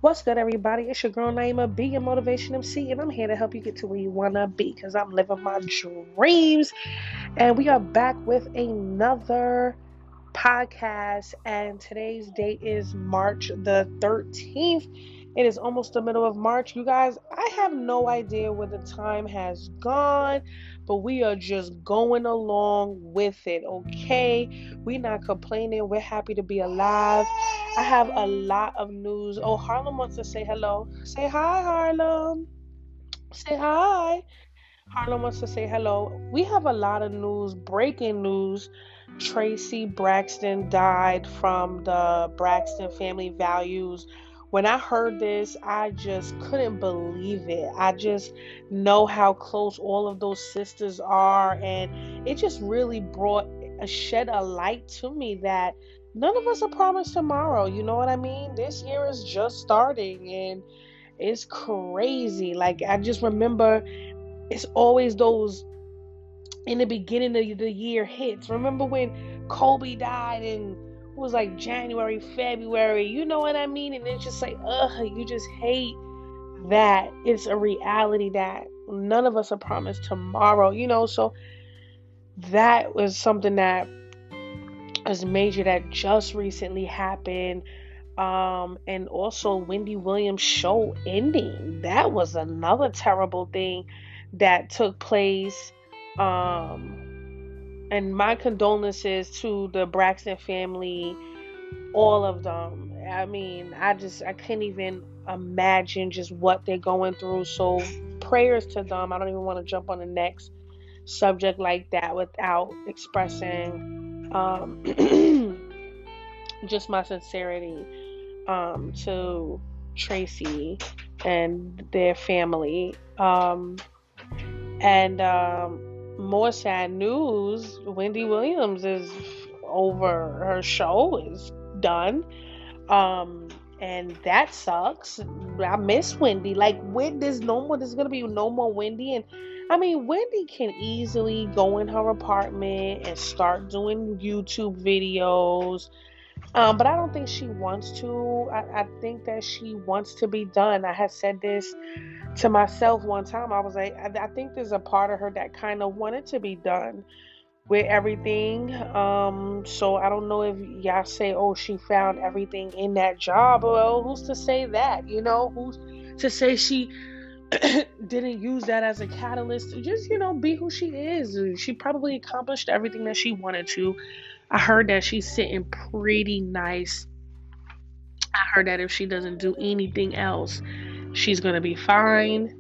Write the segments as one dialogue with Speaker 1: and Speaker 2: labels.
Speaker 1: What's good, everybody? It's your girl Naima B, your motivation MC, and I'm here to help you get to where you wanna be because I'm living my dreams. And we are back with another podcast, and today's date is March the 13th. It is almost the middle of March. You guys, I have no idea where the time has gone, but we are just going along with it, okay? We're not complaining. We're happy to be alive. I have a lot of news. Oh, Harlem wants to say hello. Say hi, Harlem. Say hi. Harlem wants to say hello. We have a lot of news, breaking news. Tracy Braxton died from the Braxton Family Values. When I heard this, I just couldn't believe it. I just know how close all of those sisters are, and it just really brought shed a light to me that none of us are promised tomorrow. You know what I mean? This year is just starting, and it's crazy. Like, I just remember it's always those in the beginning of the year hits. Remember when Kobe died in it was like January, February, you know what I mean? And it's just like, you just hate that it's a reality that none of us are promised tomorrow, so that was something that was major that just recently happened. And also Wendy Williams' show ending. That was another terrible thing that took place. And my condolences to the Braxton family, all of them. I mean, I can't even imagine just what they're going through. So prayers to them. I don't even want to jump on the next subject like that without expressing just my sincerity to Tracy and their family. And more sad news, Wendy Williams is over. Her show is done. And that sucks. I miss Wendy. Like, when there's gonna be no more Wendy. And I mean, Wendy can easily go in her apartment and start doing YouTube videos. But I don't think she wants to. I think that she wants to be done. I had said this to myself one time. I was like, I think there's a part of her that kind of wanted to be done with everything. So I don't know if y'all say, oh, she found everything in that job. Well, who's to say that? Who's to say she didn't use that as a catalyst to just, be who she is? She probably accomplished everything that she wanted to. I heard that she's sitting pretty nice. I heard that if she doesn't do anything else, she's going to be fine.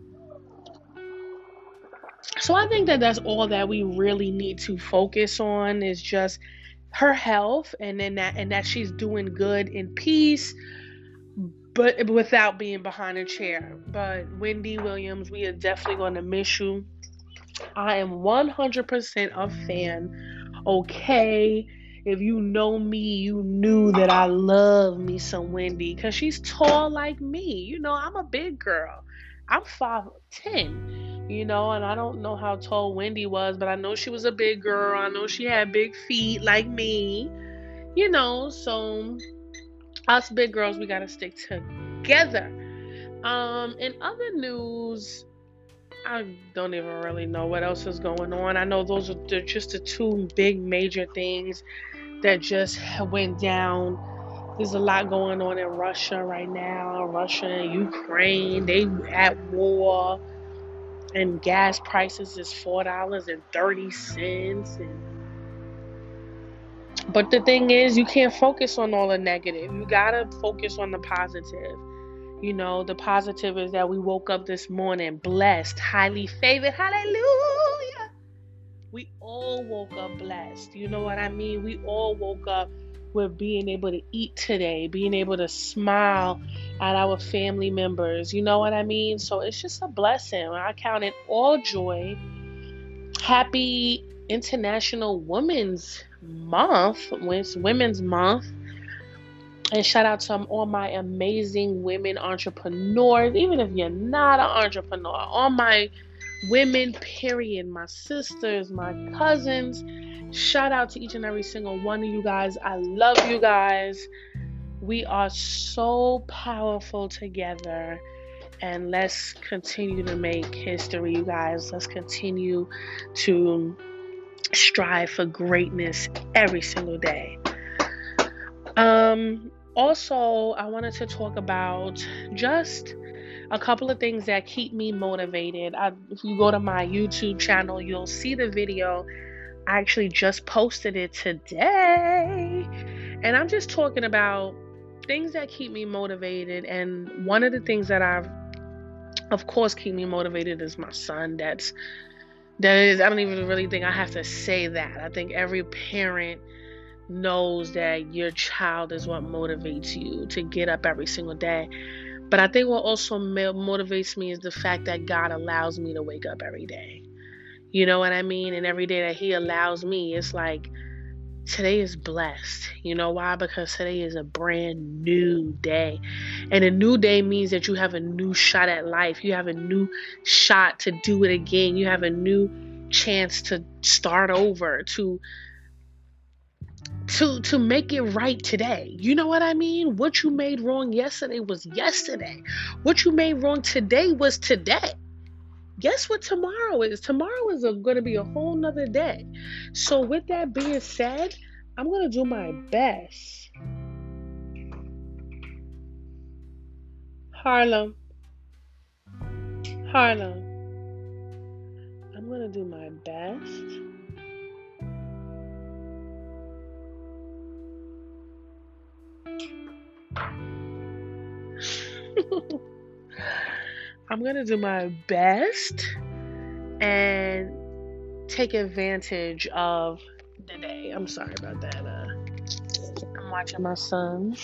Speaker 1: So I think that that's all that we really need to focus on is just her health, and then that she's doing good in peace, but without being behind a chair. But Wendy Williams, we are definitely going to miss you. I am 100% a fan. Okay. If you know me, you knew that I love me some Wendy because she's tall like me. I'm a big girl. I'm 5'10", and I don't know how tall Wendy was, but I know she was a big girl. I know she had big feet like me, so us big girls, we got to stick together. In other news, I don't even really know what else is going on. I know those are just the two big major things that just went down. There's a lot going on in Russia right now. Russia and Ukraine, they at war, and gas prices is $4.30. But the thing is, you can't focus on all the negative. You gotta focus on the positive. The positive is that we woke up this morning blessed, highly favored. Hallelujah. We all woke up blessed. You know what I mean? We all woke up with being able to eat today, being able to smile at our family members. You know what I mean? So it's just a blessing. I count it all joy. Happy International Women's Month. It's Women's Month. And shout out to all my amazing women entrepreneurs, even if you're not an entrepreneur, all my women, period, my sisters, my cousins. Shout out to each and every single one of you guys. I love you guys. We are so powerful together. And let's continue to make history, you guys. Let's continue to strive for greatness every single day. Also, I wanted to talk about just a couple of things that keep me motivated. If you go to my YouTube channel, you'll see the video. I actually just posted it today. And I'm just talking about things that keep me motivated. And one of the things that of course, keep me motivated is my son. I don't even really think I have to say that. I think every parent knows that your child is what motivates you to get up every single day. But I think what also motivates me is the fact that God allows me to wake up every day. You know what I mean? And every day that He allows me, it's like, today is blessed. You know why? Because today is a brand new day. And a new day means that you have a new shot at life. You have a new shot to do it again. You have a new chance to start over, to make it right today. You know what I mean? What you made wrong yesterday was yesterday. What you made wrong today was today. Guess what tomorrow is? Tomorrow is going to be a whole nother day. So with that being said, I'm going to do my best. Harlem. I'm going to do my best. I'm going to do my best and take advantage of the day. I'm sorry about that. I'm watching my son.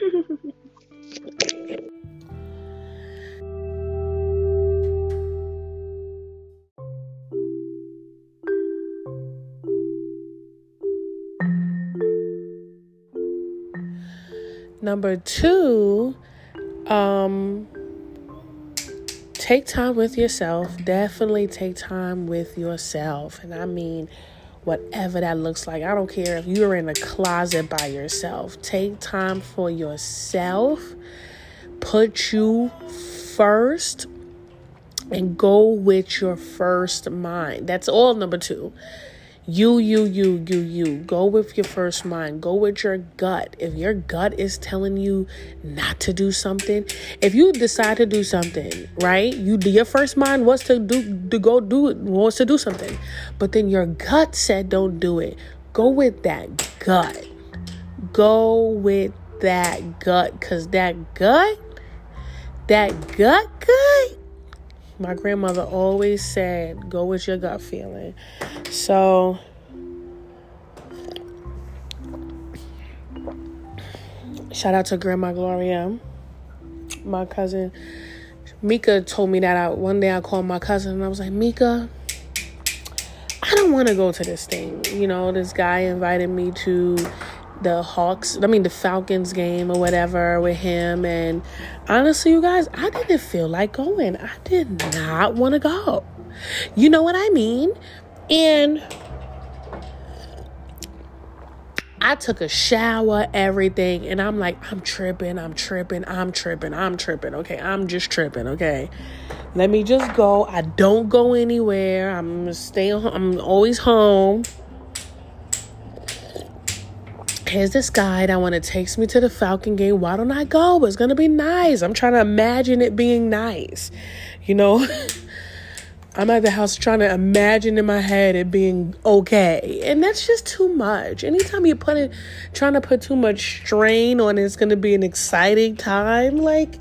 Speaker 1: Number 2, take time with yourself. Definitely take time with yourself. And I mean, whatever that looks like. I don't care if you're in a closet by yourself. Take time for yourself. Put you first and go with your first mind. That's all. Number 2. You. Go with your first mind. Go with your gut. If your gut is telling you not to do something, if you decide to do something, right? Your first mind wants to do something, but then your gut said don't do it. Go with that gut. Go with that gut, because that gut. My grandmother always said, go with your gut feeling. So, shout out to Grandma Gloria. My cousin, Mika, told me that one day I called my cousin and I was like, Mika, I don't want to go to this thing. You know, this guy invited me to the Falcons game or whatever with him. And honestly, you guys, I didn't feel like going. I did not want to go. You know what I mean? And I took a shower, everything. And I'm like, I'm tripping. Okay, I'm just tripping. Okay, let me just go. I don't go anywhere. I'm staying home. I'm always home. Here's this guy that want to take me to the Falcon game. Why don't I go? It's going to be nice. I'm trying to imagine it being nice. You know, I'm at the house trying to imagine in my head it being okay. And that's just too much. Anytime you're trying to put too much strain on it, it's going to be an exciting time. Like,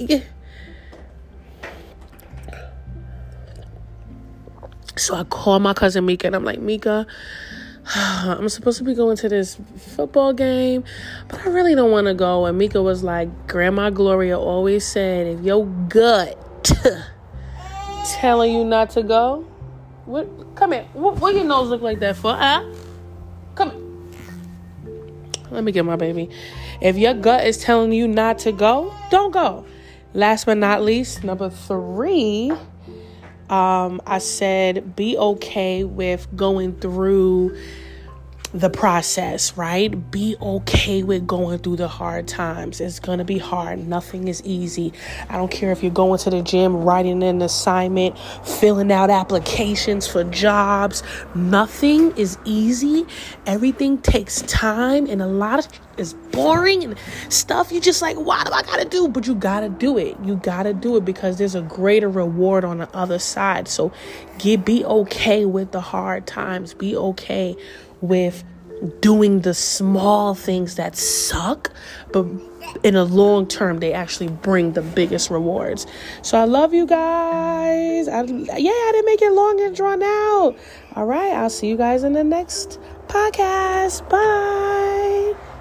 Speaker 1: so I call my cousin Mika and I'm like, Mika, I'm supposed to be going to this football game, but I really don't want to go. And Mika was like, Grandma Gloria always said, if your gut telling you not to go, come here. What your nose look like that for? Come here. Let me get my baby. If your gut is telling you not to go, don't go. Last but not least, number 3, I said be okay with going through the process, right? Be okay with going through the hard times. It's going to be hard. Nothing is easy. I don't care if you're going to the gym, writing an assignment, filling out applications for jobs. Nothing is easy. Everything takes time, and a lot of is boring and stuff. You just like, why do I gotta do? But you gotta do it. You gotta do it because there's a greater reward on the other side. So be okay with the hard times. Be okay with doing the small things that suck, but in a long term, they actually bring the biggest rewards. So I love you guys. I didn't make it long and drawn out. All right. I'll see you guys in the next podcast. Bye.